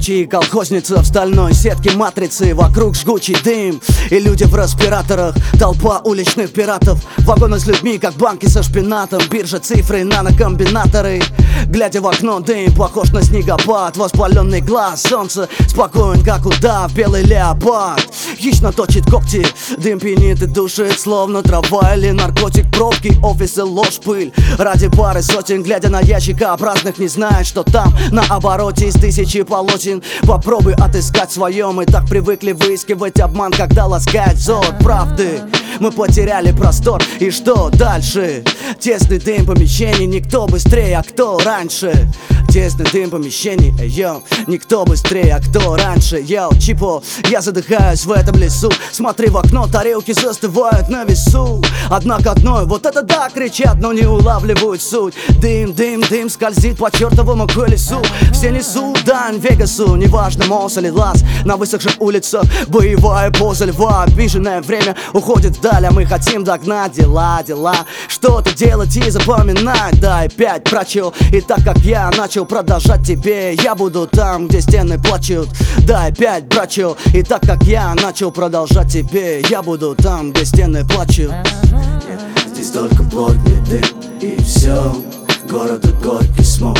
рабочие и колхозницы в стальной сетке матрицы. Вокруг жгучий дым и люди в респираторах. Толпа уличных пиратов, вагоны с людьми, как банки со шпинатом. Биржа, цифры, нанокомбинаторы. Глядя в окно, дым похож на снегопад. Воспаленный глаз, солнце спокоен, как удав, белый леопард. Хищно точит когти, дым пьянит и душит, словно трава или наркотик. Пробки, офисы, ложь, пыль. Ради пары сотен, глядя на ящикообразных, не знает, что там на обороте из тысячи полотен. Попробуй отыскать свое, мы так привыкли выискивать обман, когда ласкает взор правды. Мы потеряли простор, и что дальше? Тесный дым помещений, никто быстрее, а кто раньше? Тесный дым помещений, йоу, никто быстрее, а кто раньше? Йоу, чипо, я задыхаюсь в этом лесу. Смотри в окно, тарелки застывают на весу. Однако одной, вот это да, кричат, но не улавливают суть. Дым, дым, дым скользит по чертовому колесу. Все несут дань Вегасу, неважно, Мосс или Лас. На высохших улицах боевая поза льва. Обиженное время уходит вдаль, а мы хотим догнать дела, что-то делать и запоминать. Дай 5 прочел, и так как я начал продолжать тебе, я буду там, где стены плачут. Дай 5 прочел, и так как я начал продолжать тебе, я буду там, где стены плачут. Здесь только плотный дым, и все, город и горький смог.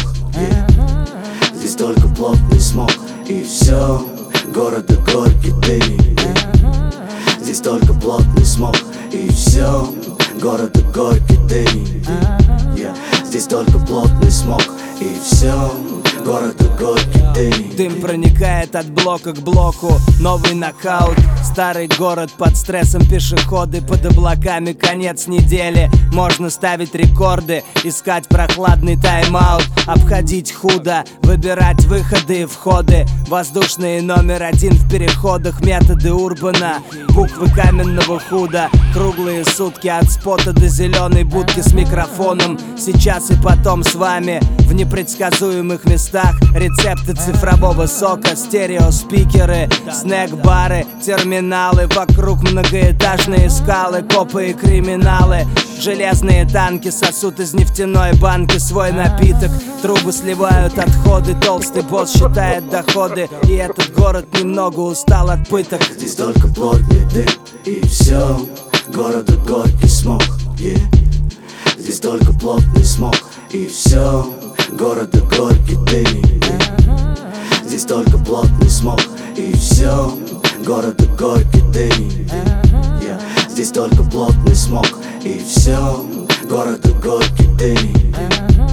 Здесь только плотный смог, и все, город и горький дым. Здесь только плотный смог, и все, город и горький дым. Здесь только плотный смог, и все, город и горький дым. Дым проникает от блока к блоку, новый нокаут. Старый город под стрессом, пешеходы под облаками, конец недели. Можно ставить рекорды, искать прохладный тайм-аут. Обходить худо, выбирать выходы и входы. Воздушные №1 в переходах, методы Урбана. Буквы каменного худа, круглые сутки от спота до зеленой будки с микрофоном. Сейчас и потом с вами в непредсказуемых местах. Рецепты цифрового сока, стереоспикеры, снэк-бары, терминалы. Вокруг многоэтажные скалы, копы и криминалы. Железные танки сосут из нефтяной банки свой напиток. Трубы сливают отходы, толстый босс считает доходы. И этот город немного устал от пыток. Здесь только плотный дым, и все, город и горький смог. Здесь только плотный смог, и все, город и горький дым. Здесь только плотный смог, и все, город и горький дым. Здесь только плотный смог, и все, город и горький дым.